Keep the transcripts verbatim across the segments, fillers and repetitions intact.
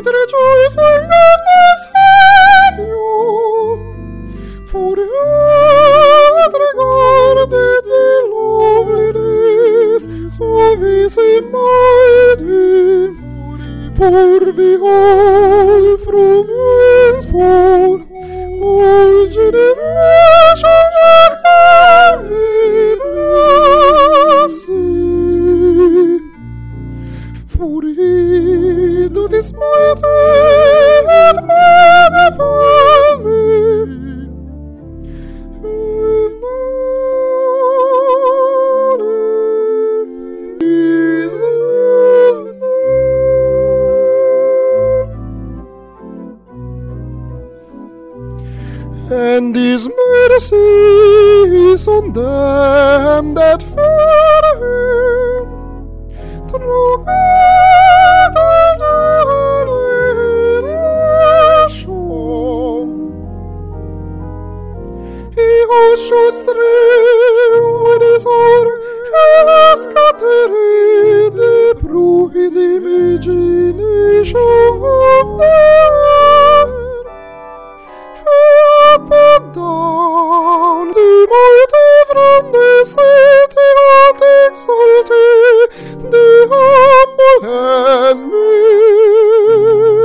might rejoice in God my Savior, for He hath regarded the loneliness of His mighty. For behold, from henceforth all generations shall call me blessed. For He that is mighty hath magnified me, and honored is His name. And His mercy is on them that fear Him through show strength when His arm has scattered the broken imagination of the earth. Up and down the mighty from the city hath exalted the humble and meek.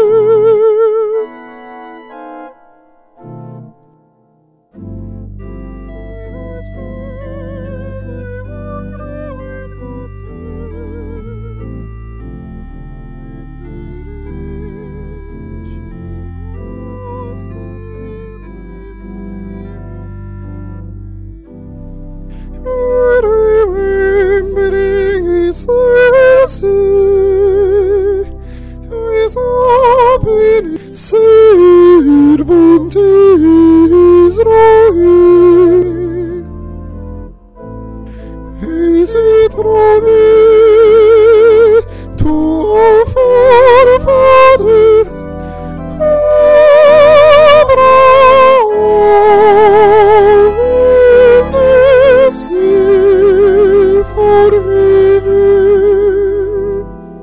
Remembering His mercy, with open servant Israel, Is it promised to our forefathers, Abraham, in this sea for him?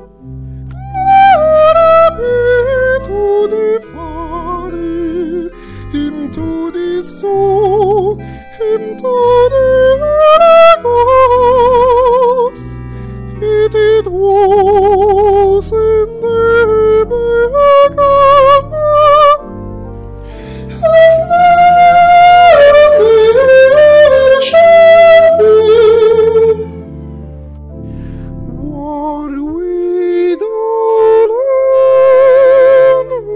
Glory be to the Father, Him to the Son, Him to the Holy Ghost. It was in the beginning, as now it shall be, world without end.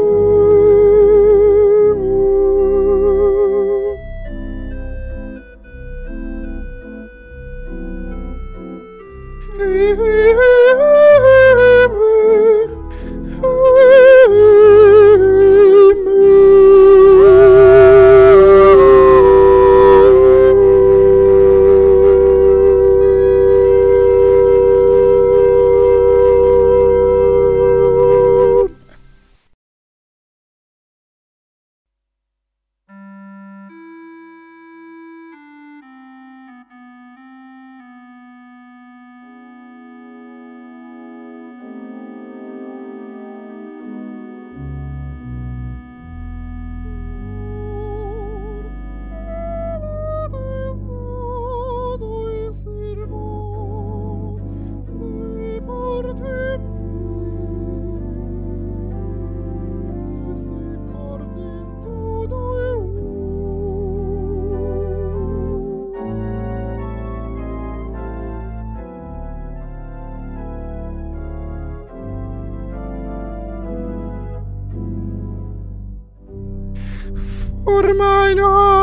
For mine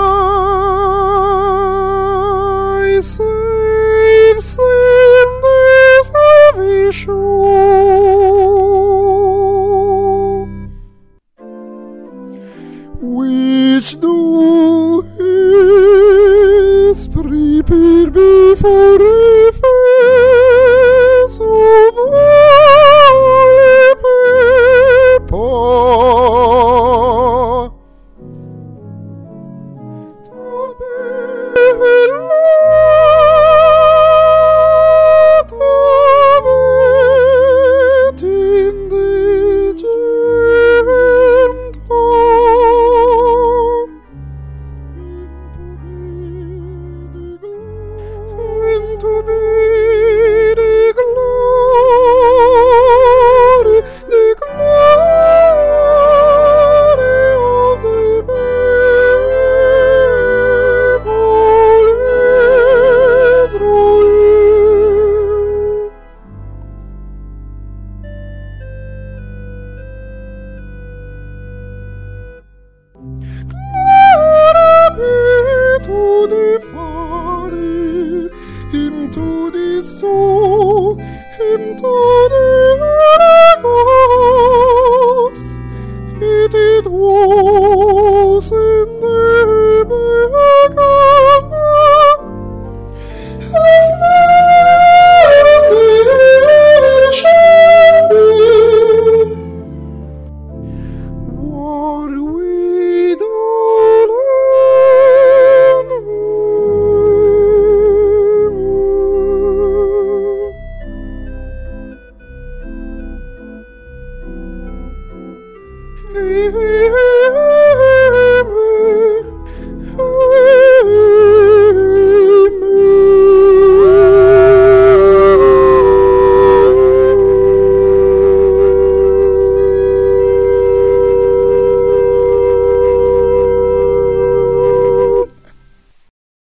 eyes have seen the salvation which thou hast prepared before the face of all people.